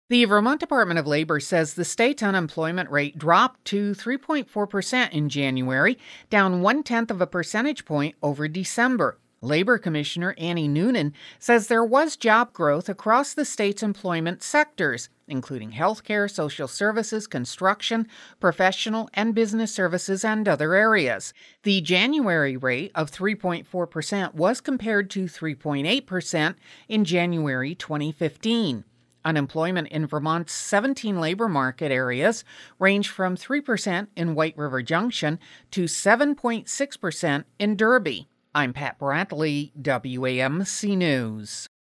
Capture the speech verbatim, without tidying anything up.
The Vermont Department of Labor says the state's unemployment rate dropped to three point four percent in January, down one tenth of a percentage point over December. Labor Commissioner Annie Noonan says there was job growth across the state's employment sectors, including healthcare, social services, construction, professional and business services, and other areas. The January rate of three point four percent was compared to three point eight percent in January twenty fifteen. Unemployment in Vermont's seventeen labor market areas ranged from three percent in White River Junction to seven point six percent in Derby. I'm Pat Bradley, W A M C News.